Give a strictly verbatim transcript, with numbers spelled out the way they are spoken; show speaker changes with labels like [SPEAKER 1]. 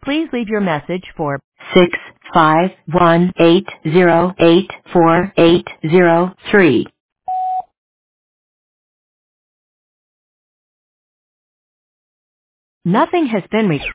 [SPEAKER 1] Please leave your message for six five one eight zero eight four eight zero three. Nothing has been retrieved.